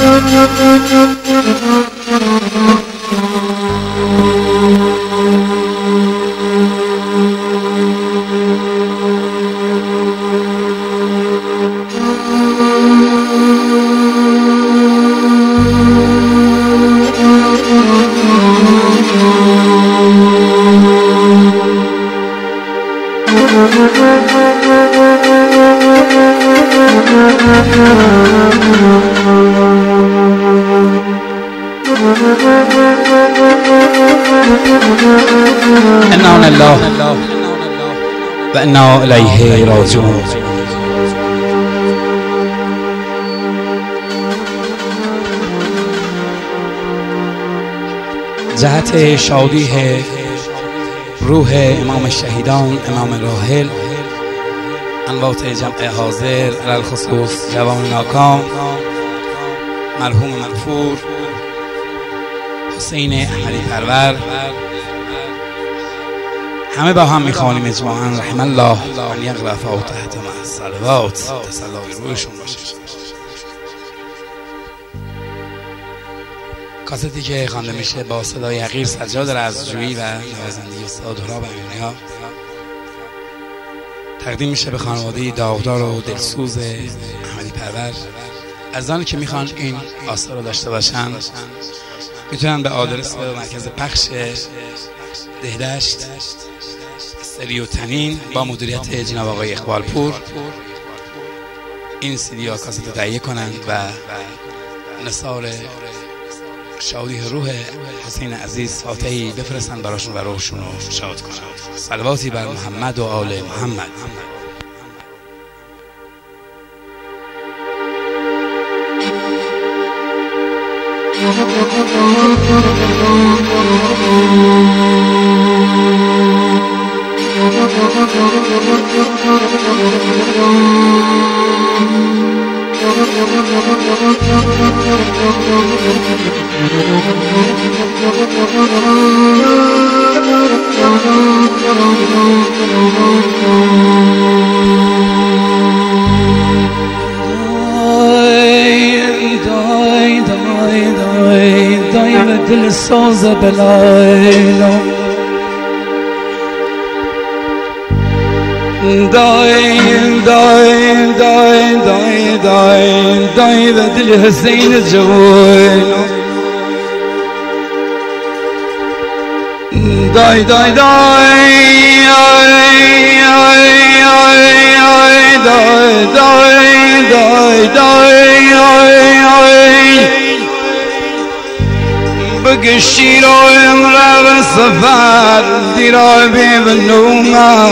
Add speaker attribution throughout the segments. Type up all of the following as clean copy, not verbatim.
Speaker 1: إنا لله وإنا إليه راجعون. جهت شادی روح امام الشهیدان امام راحل، انوات جمع حاضر علی الخصوص جوان ناکام مرحوم مغفور حسین احمدی پرور، همه با هم میخوانیم اجماعاً رحم الله ان یقرأ فاتحة مع الصلوات. تسلای روحشون باشه. کاستی که خوانده میشه با صدای حقیر سجاد رزجویی و نوازندگی استاد هراب امیرنیا تقدیم میشه به خانواده داغدار و دلسوز احمدی پرور. عزیزانی که میخوان این آثار رو داشته باشن میتونن به آدرس مرکز پخش دهدشت استریو تنین با مدیریت جناب آقای اقبال پور این CD یا کاست تهیه کنند و نثار شادی روح حسین عزیز فاتحی بفرستند براشون و روحشون رو شاد کنند. صلواتی بر محمد و آل محمد.
Speaker 2: دل ساز بلایلا دای و دل حسین جوان دای بگشی رو امرا و سفر دیرا ببنوم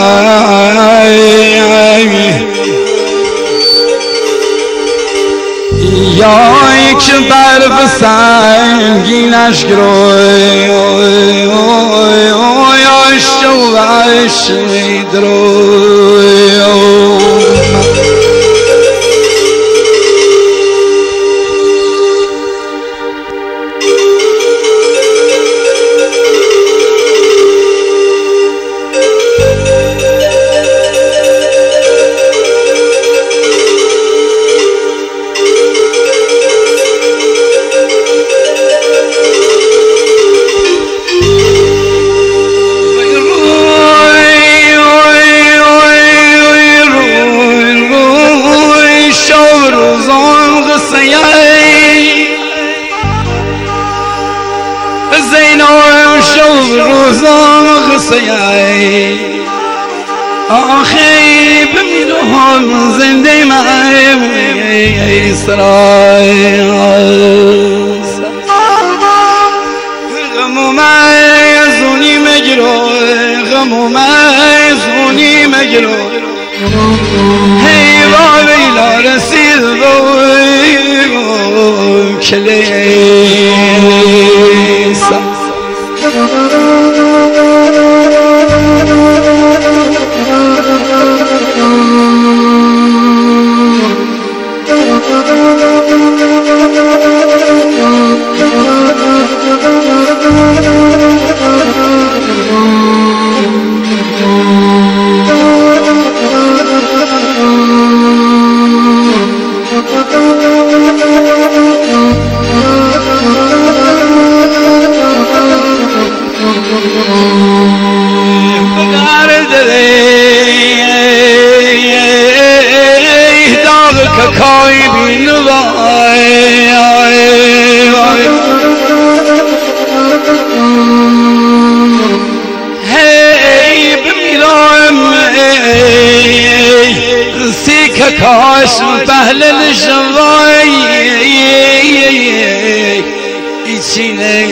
Speaker 2: یا یک برف سنگینش گروی یا شوش میدروی آخی بمیرم زنده من اسرائیل غمو مزونی مگرو غمو مزونی مگرو هی با بیلا رسید رو کلیسا کاش پهل الشوای ایچینه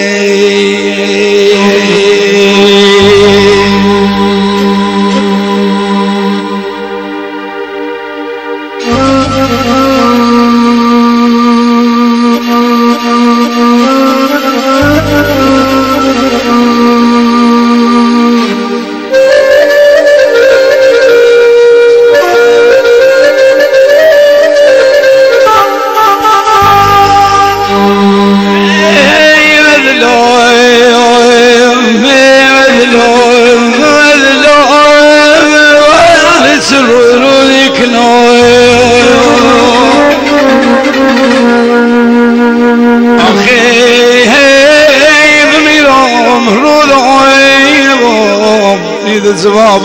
Speaker 1: جواب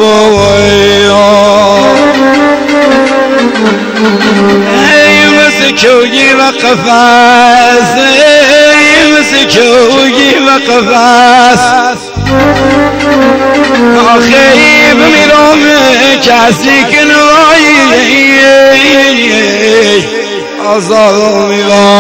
Speaker 1: مسكوي وقفاس مسكوي وقفاس خيب ميروم كاسيك نواي أظلمي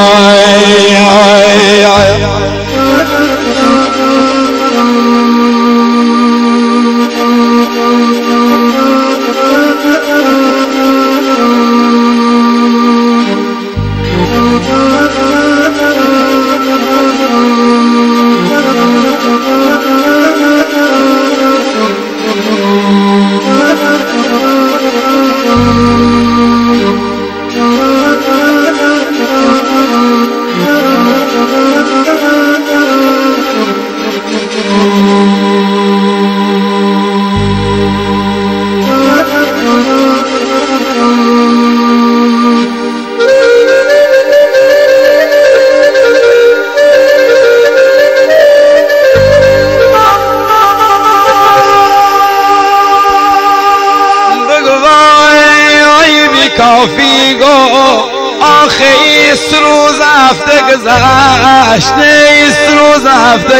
Speaker 1: کافیگو آخه ایست روز هفته گذشت نیست روز هفته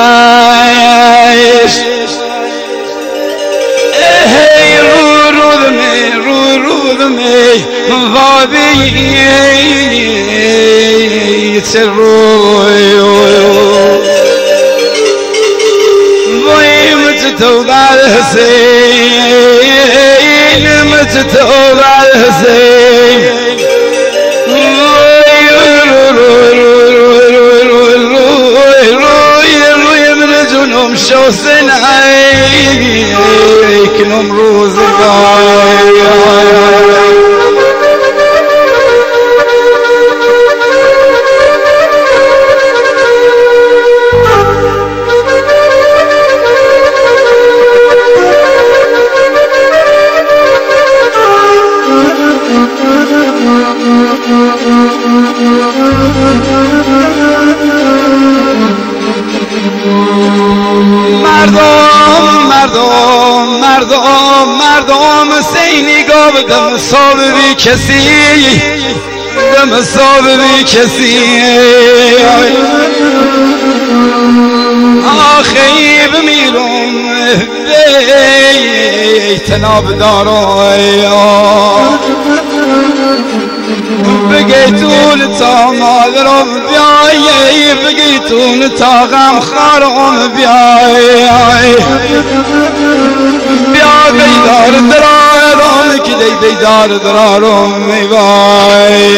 Speaker 1: گذشت ای رو دمی وابی چه روی وای مجتو در حسین مجتو در حسین روی من جنوم شو سنعی کنم روزگار مردم سینی گاب دم صابری کسی دم صابری کسی آخی بمیرم تناب دارم بگیتون تا مادرم بیایی بگیتون تا غم خارم بیایی بیا دیدار درارم که دیدار درارم میبایی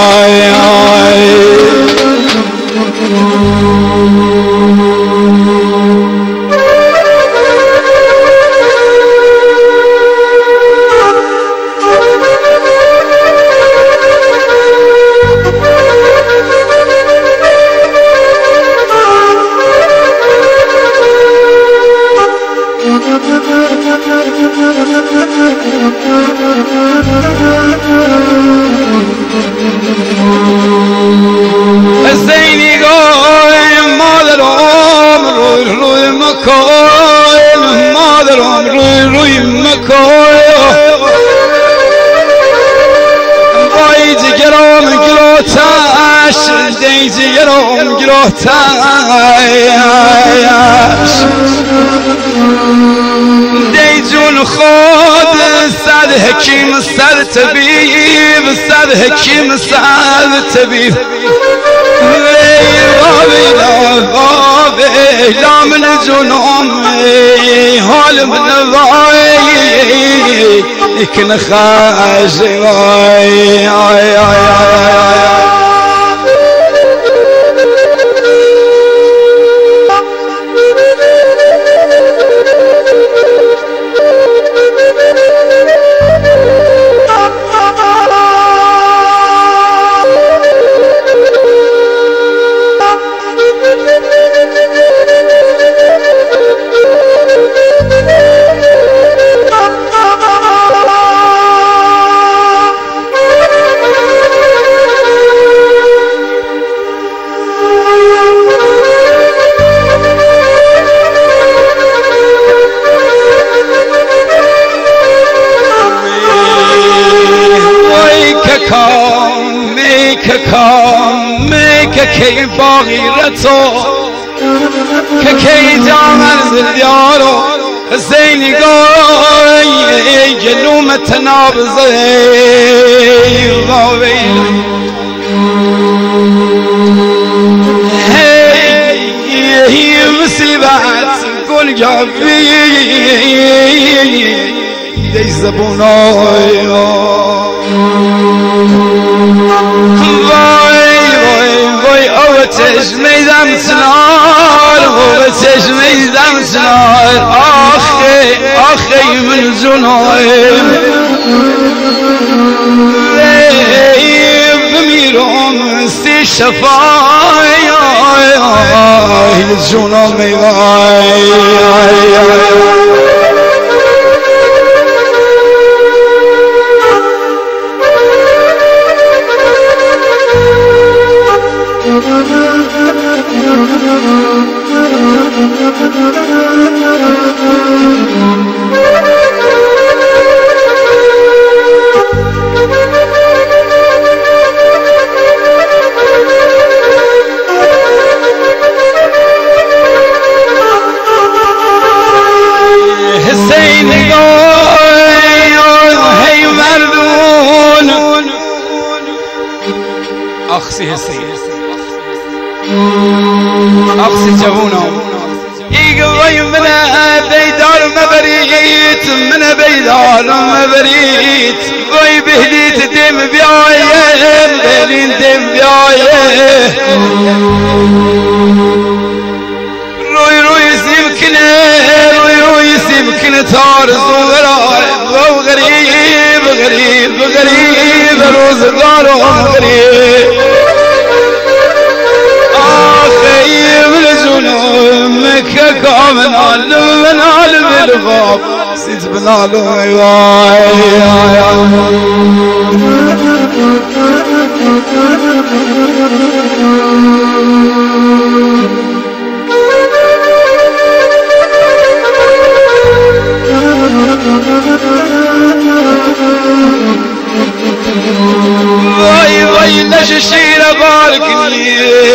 Speaker 1: زینی گوی مادرم روی مکن مادرم روی مکن وای جگرم گلوتش دی جگرم گلوتش دی جون خود صد حکیم صد طبیب صد حکیم صد طبیب ویلا من جنومی حال من وای کن خاشی وای که باقی رتو که جامر زلیارو حسینی گوی جلوم تنابزی غاوی هی مصیبت گل جابی دی زبونای چشمی دم سنار و چشمی دم سنار آخی من جنایم بمیرم سی شفای جنامی أخسي جوونا يقوي من بيدار مبريت من بيدار مبريت وي بهليت دم بيايه بهلين دم بيايه روي سيمكنه روي سيمكنه تارز وغريب غريب روزگار غريب من عالم الغاب سيد بنالو واي ليش الشير باركني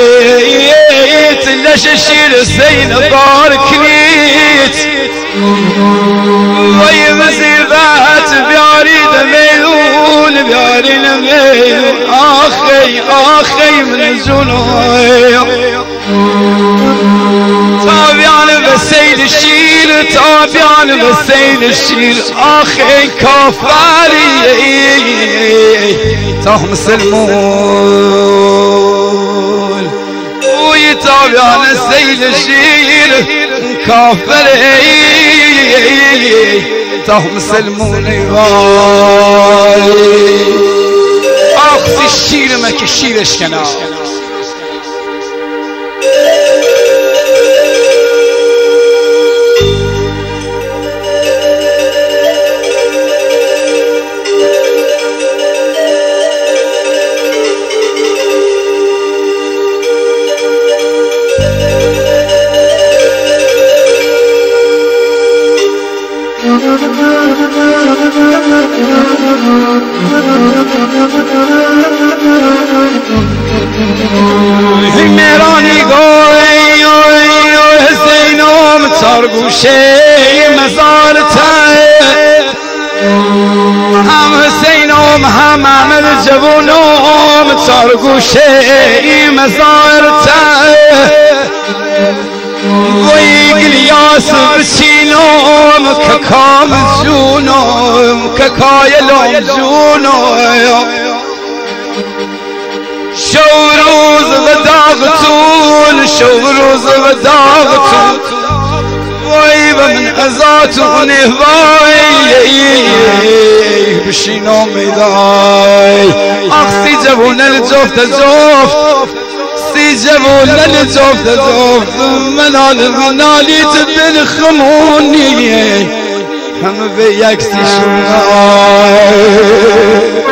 Speaker 1: ليش الشير زين باركنيت وي مسيبات بعريد ميلون بعريد ميلون اخي من الجنوي تابعنا بالسيد الشير تابعنا بالسيد الشير اخي كفاري تهم سلمون ويتابعنا السيد الشير كافري تهم سلمون اخذ الشير مك الشير اشكنا میرانی گوی حسینم تارگوشه مزار
Speaker 2: هم عمل جوونم تارگوشه این مزارته وی گلیاس بچینم که کام جونم که کایلم جونم شو روز و داغتون شو روز و داغتون وای و من ازاتونه وای بشینم میدای اخسی جوون الجفت جفت سی جوون الجفت جفت منالیت بالخمونی همه به یکسی شونای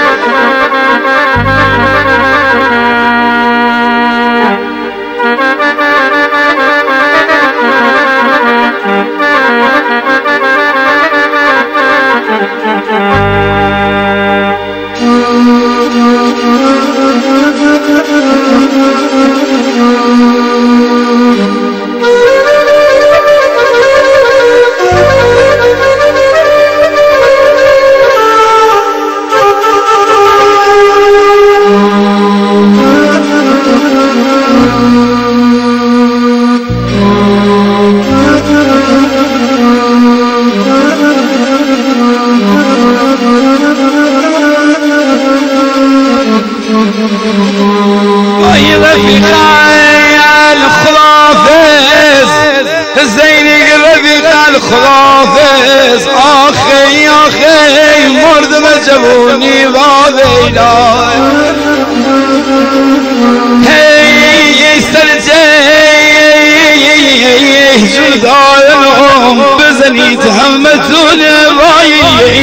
Speaker 2: زيني رفيق الخرافز آخي آخي مرد مجبوني بابيلا هي سرجي جدارهم بزني تهمتون باي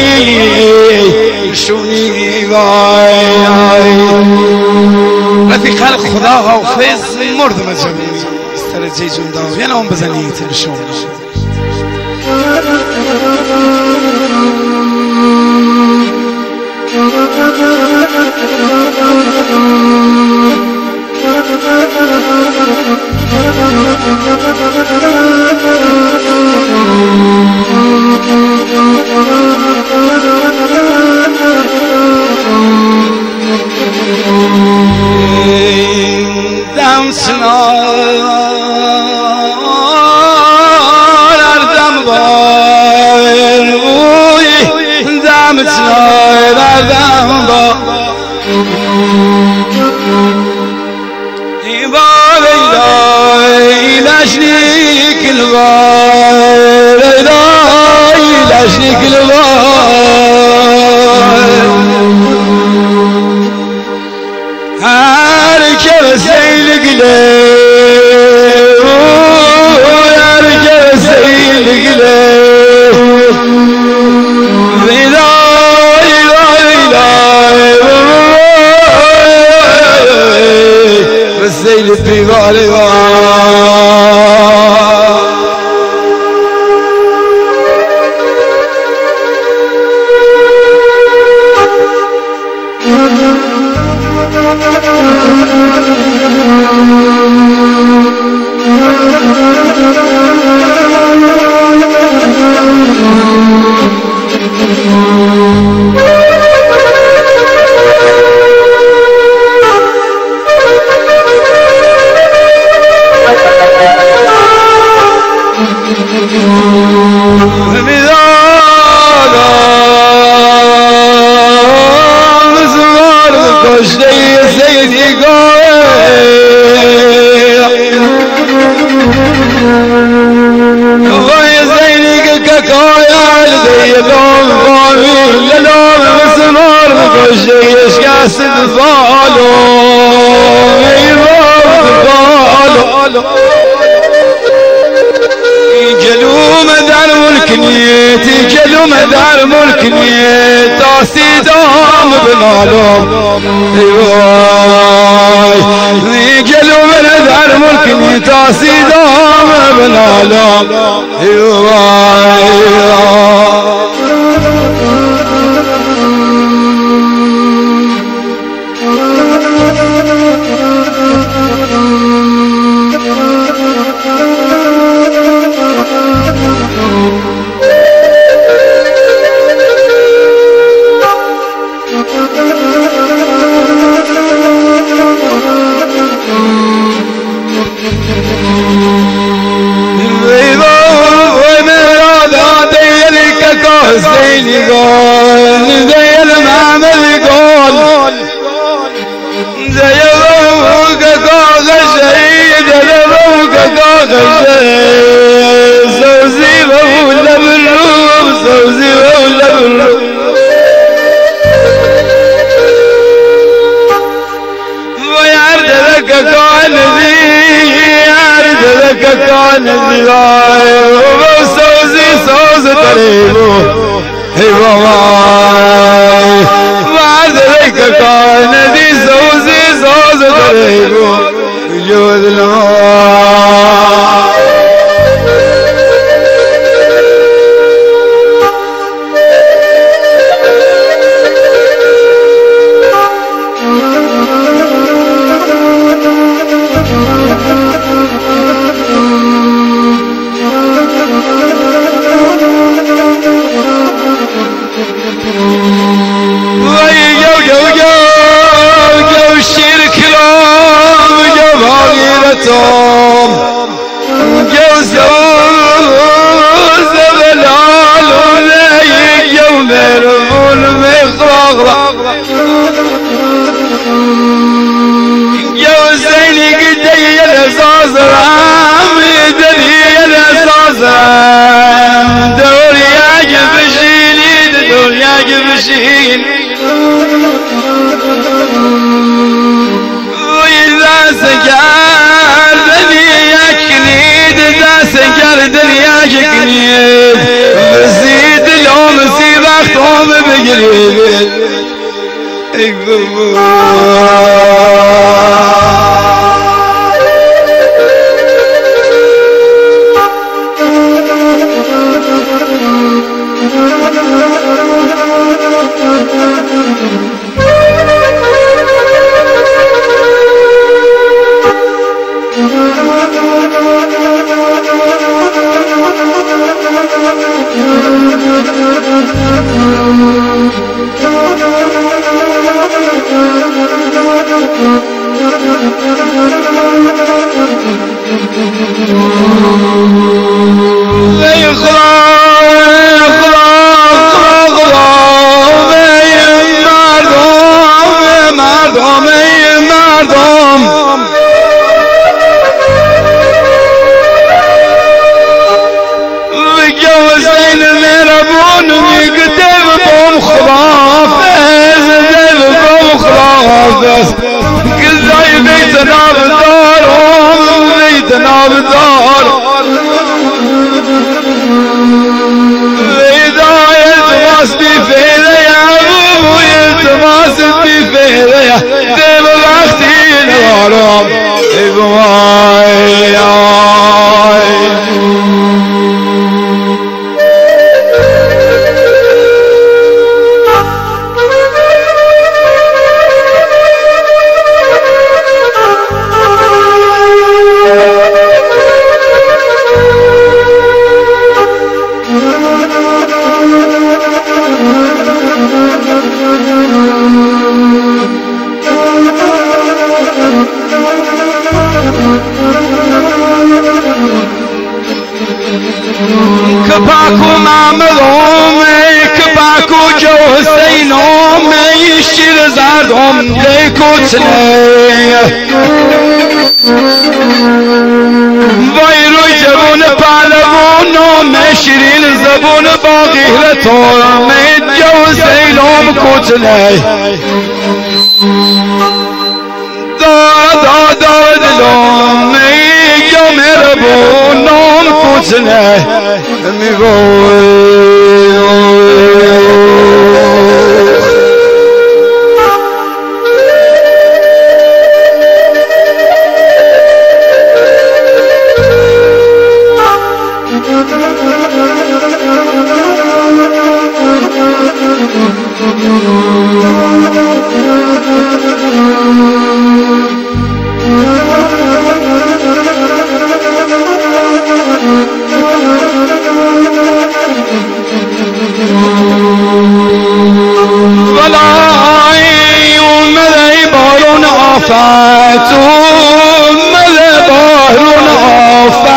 Speaker 2: شوني باي رفيق الخرافز مرد مجبوني سرجي جدارهم ينهم بزني تهمتون دم سنار دم بار دم سنار دم بار لاشنيك البار لاشنيك البار هاركب سيل قليل هاركب سيل قليل بالسيل ببالي در ملک نیت آسیدام بنالم وای گلوم در ملک نیت آسیدام بنالم وای قول زي المعمل قول زي روك كاغ شهيد روك كاغ شهيد سوزي ولا بالروح سوزي ولا بالروح ويعرض لك كون ذي يعرض لك كون ذي وسوزي سوز تريبو هي والله وعرض لك كون ذي سوزي سوز تريبو جود الماء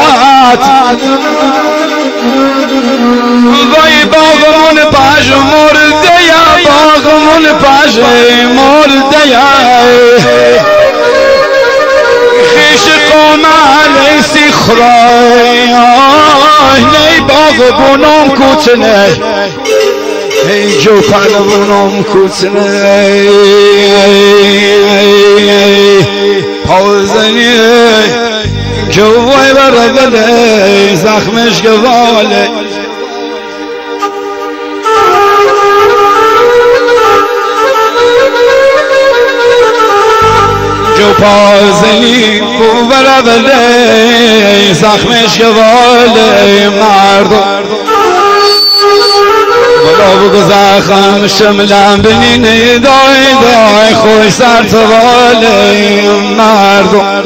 Speaker 2: وای باغمون پژمرده مرده خیش قوم علیسی خرای نی باغ بونم کوچنه ای جو پهلوانم کوچنه پاوزنی جوای برگله زخمش گواله جو پازنی کو برگله زخمش گواله مردم ولا بگو زخم شملم بینی دای دای خوش سر تواله مردم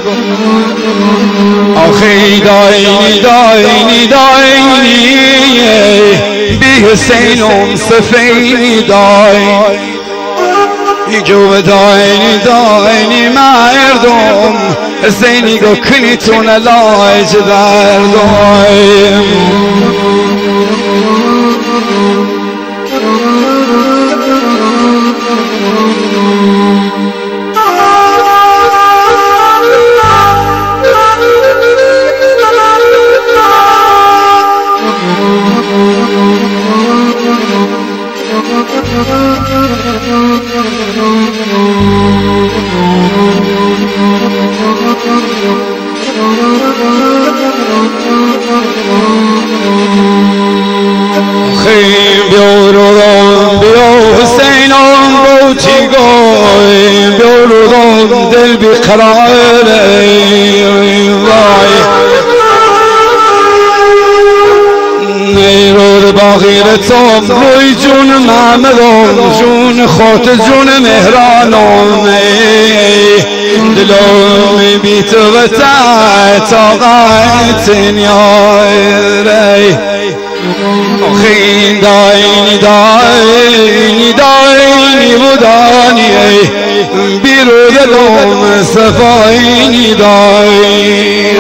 Speaker 2: آخی داینی داینی داینی بی حسینم سفینی دای جو داینی داینی مردم حسینی گو کنی تون لایج دردم خیم بیارم بیا حسینم بوچی گوی بیارم دل بیقراره وای نیرود باغیرتم روی جون محمدم جون خاط جون مهرانم دلم بی تو و طاقت نیاره آخین داینی داینی داینی بودانی بیرو دلم صفاینی داینی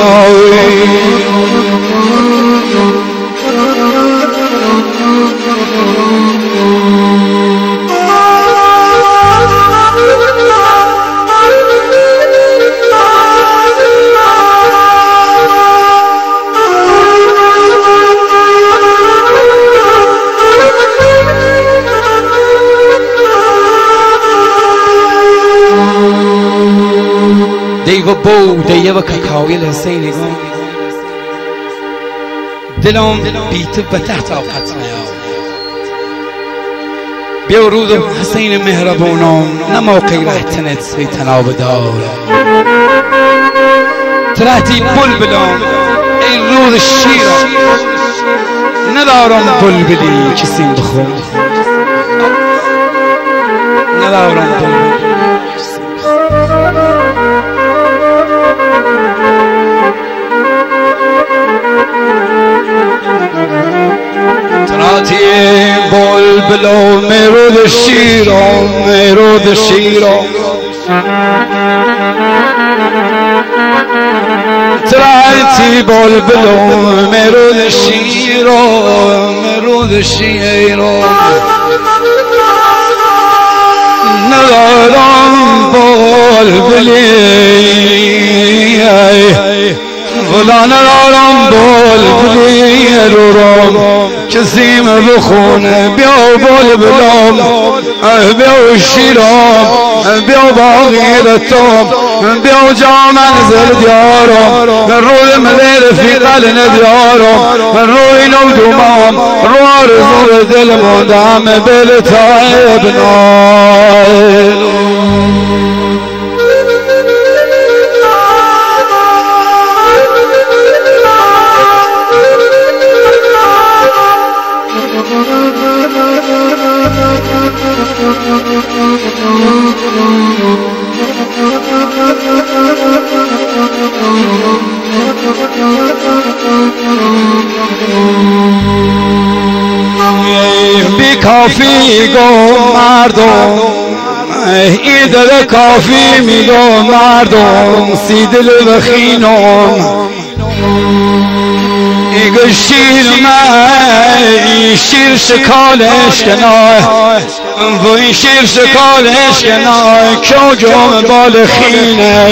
Speaker 2: دیو بو دیو ککاوی لحسینی گم دلم بیت به تحت آقت نیام بیا رود حسین مهربونم نما قیرتنت سی تناب دار ترهتی بلبلم ای رود شیرم ندارم بلبلی کسیم بخون ندارم بلبلی تراتی بلبلو مرود شیرم مرود شیرم تراتی بلبلو مرود شیرم مرود شیرم ندارم بلبلی ولا ندارم بلبلی رورم کسیم بخونه بیا بلبلم بیا شیرم بیا باغیرتم بیا جا منزل دیارم روی مدل فی قل ندیارم روی نودومام رو آرزو دل مندم بل تایب نایل بی کافی گو مردم ای دل کافی میگو مردم سی دل بخینم ایگو شیر من شیر شکالش کنار وی شیر شکالش کنای که جام بال خینه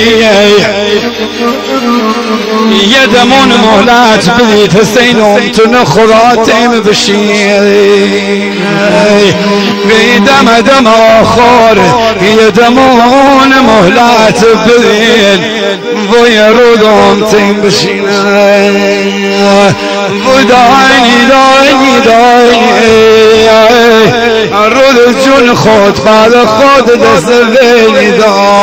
Speaker 2: یه دمون مهلت بدید حسینم تو نخوراتیم بشین بیدم دم آخر یه دمون مهلت بدید وی رودم تیم بشین وی داینی رود جون خود بعد خود دست وی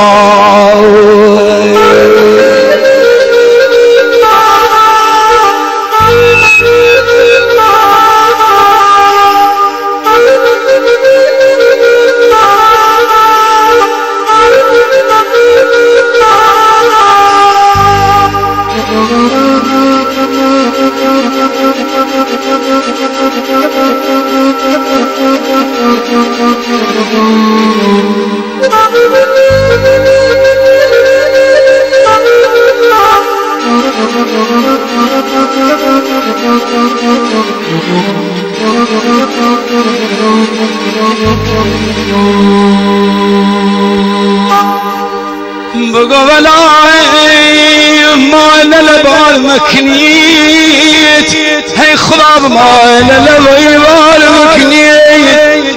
Speaker 2: بگو ولای مال لبال مکنیت هی خراب مال لبال مکنیت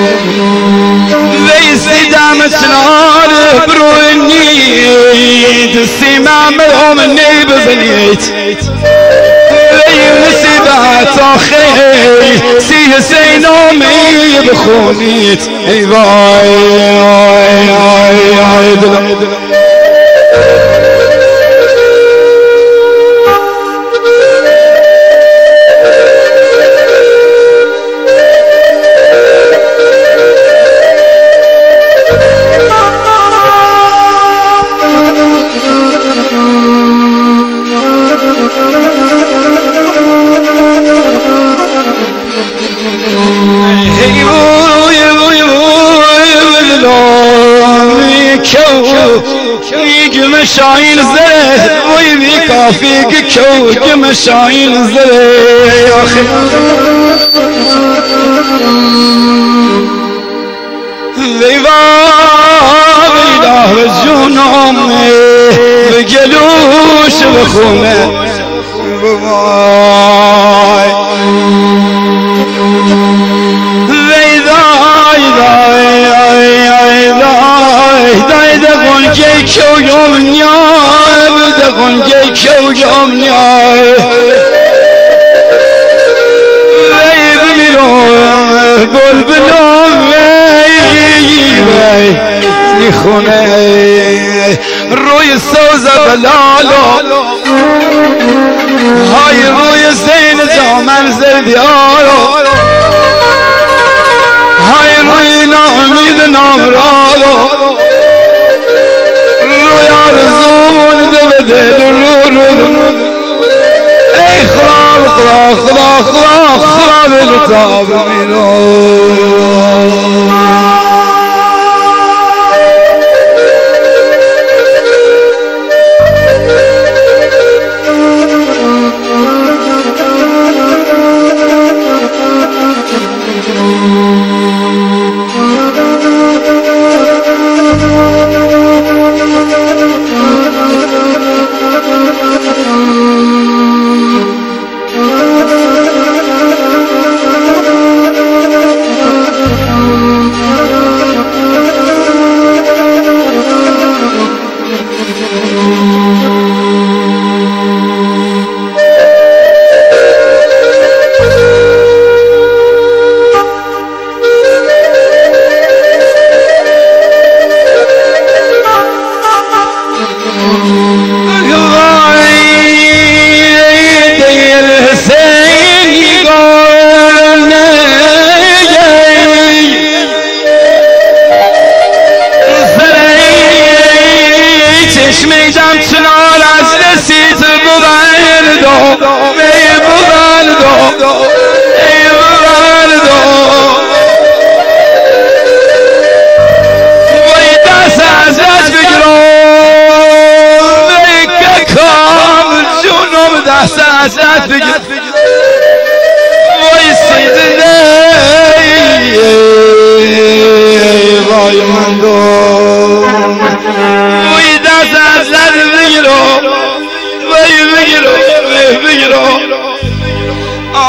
Speaker 2: ویسی دام سنار برونیت سیمام هم نبزنیت نسبت آخی سی حسینامی بخونیت ای وای آی آی آی دلم مشاين زره ويبي كافيك كوك مشاين زره يا اخي ويبا بجنوم بجلوش بخومه Kyo yom nyay, de gonge kyo yom nyay. Vey bimiro, gol bilom vey, nikhone. Roy soza balalo, hay roy zayn zaman zerdiyaro, hay roy namid namralo. ای خراب خراب خراب خراب خراب التاب منو وای سیدنی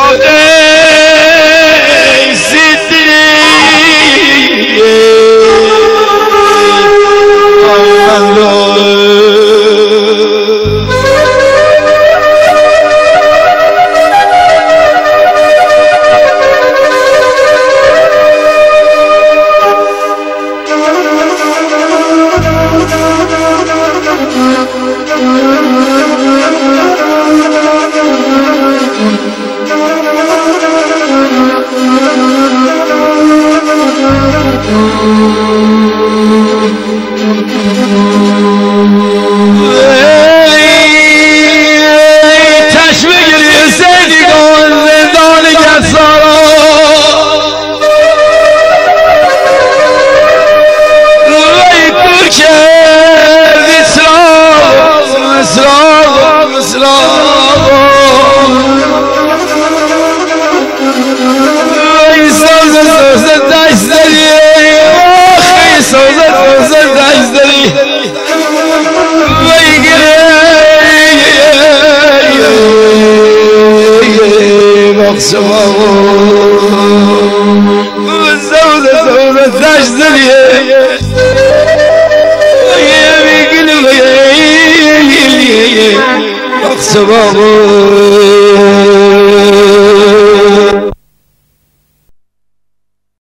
Speaker 2: سباق